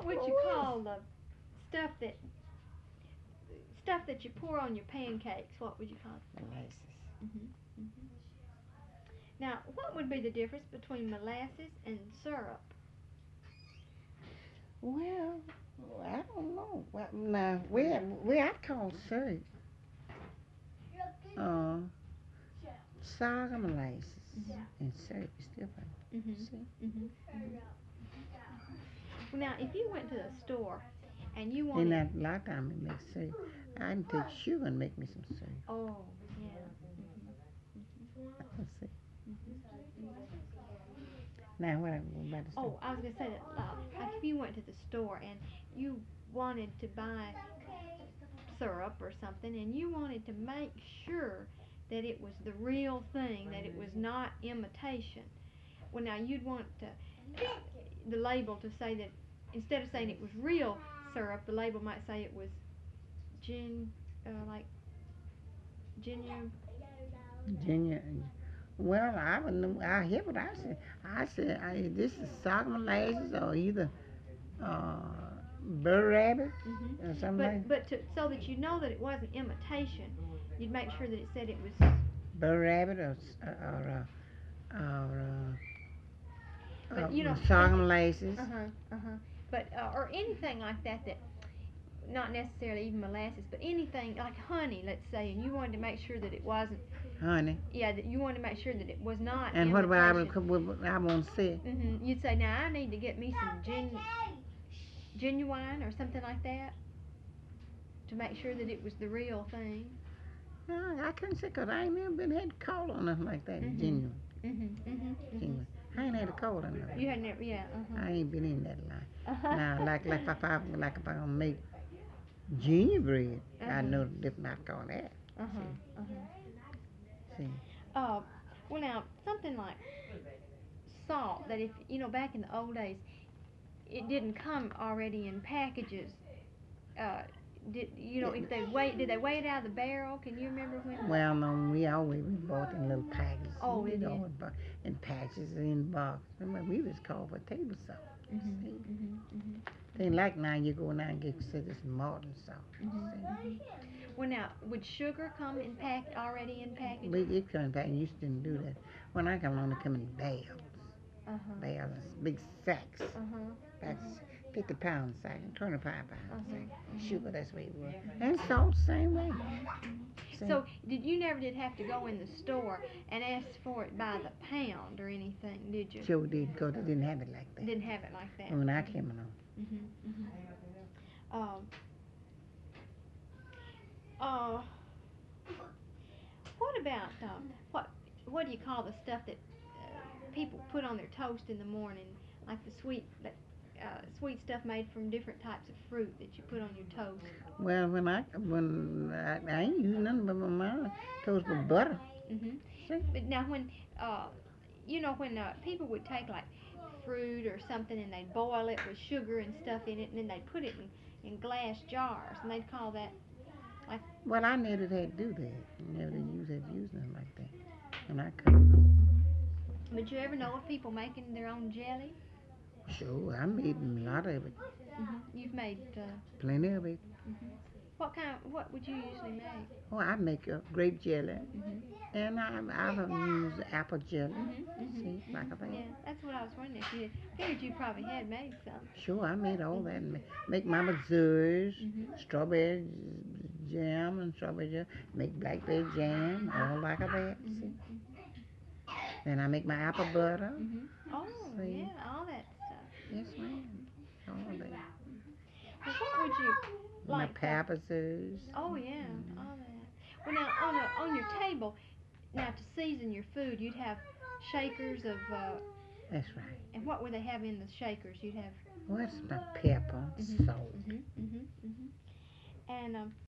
would you call the stuff that stuff that you pour on your pancakes? What would you call it? Molasses. Hmm. Hmm. Now, what would be the difference between molasses and syrup? Well, I don't know. Well, now, where I call syrup, uh, sour molasses Hmm. and syrup is different. Hmm. See? Hmm. Hmm. Well, now, if you went to the store and you Then wanted, that a lot of time it makes syrup. I can take sugar and make me some syrup. oh, yeah. Hmm. Let's see. Hmm. Now, what I'm about to say. Oh, I was gonna say that, like if you went to the store and you wanted to buy syrup or something, and you wanted to make sure that it was the real thing, that it was not imitation. Well, now you'd want the label to say that instead of saying it was real syrup, the label might say it was gin, like ginger. Virginia. Well, I would know. I hear what I said. This is sour molasses or either uh, Burr Rabbit Hmm. or something like But so that you know that it wasn't imitation, you'd make sure that it said it was. Burr Rabbit or But you know, sour some. molasses. Uh huh. Uh huh. But or anything like that that not necessarily even molasses, but anything like honey, let's say, and you wanted to make sure that it wasn't. Honey. Yeah, that you wanted to make sure that it was not And what about imitation. what I want to say? You'd say, now I need to get me some genuine or something like that to make sure that it was the real thing. No, I couldn't say 'cause I ain't never been had cold or nothing like that. Mhm. Genuine, Mhm. Mhm. Mhm. genuine. I ain't had a cold or nothing. You had never, yeah. I ain't been in that line. Uh huh. Now, like if I gonna make gingerbread, I Uh-huh. know the difference I call that. Uh-huh. See, Uh-huh. see. Uh, well now, something like salt that if, back in the old days, it didn't come already in packages. Uh, if did they weigh it out of the barrel? Can you remember when? Well, no, we always we bought in little packages. Oh, We it did did. always buy in patches and in boxes. Remember, we was called for table salt. Mhm. See, Mhm. Mhm. they like now you go now and get this molten salt. Mhm. See, Mhm. Well, now, would sugar come in already in we packages? it come back. Used didn't do that. When I come along, they come in bales, Uh-huh. bales, big sacks. Uh-huh. That's Uh-huh. 50 pound sack and 25 pound Uh-huh. sack. Uh-huh. Sugar, that's the way it was. And salt, same way. Mhm. Mhm. See, So, you never did have to go in the store and ask for it by the pound or anything, did you? sure did because they didn't have it like that Didn't have it like that. when I came along. Mhm. Mhm. Um. Uh. What about what do you call the stuff that people put on their toast in the morning, like the sweet stuff made from different types of fruit that you put on your toast? Well, when I ain't using nothing but my mom toast with butter. Mhm. See, But now uh, when people would take like fruit or something and they'd boil it with sugar and stuff in it, and then they'd put it in glass jars, and they'd call that like. well, I never had to do that. Never did use nothing like that. When I come, Mhm. But you ever know of people making their own jelly? sure, I made a lot of it, You've made. plenty of it. Mhm. What would you usually make? Oh, I make a grape jelly, Mhm. and I've used apple jelly. Mhm. Mhm. See, like Mhm. a thing. Yeah, that's what I was wondering if you figured you probably had made some. Sure, I made all that. Mhm. Make mama desserts, Mhm. strawberry jam and strawberry jam. Make blackberry jam, all like that. See. Mhm. Mhm. Then I make my apple butter. Mhm. Oh See. yeah, all that stuff. Yes, ma'am. Mhm. All that. Mhm. Well, what would you My like to? papa's. Oh yeah, Mm, all that. Well, now on your table, now to season your food, you'd have shakers of. that's right. And what would they have in the shakers? You'd have. What's my pepper, Mhm. salt? Mhm. Mhm. Mhm. And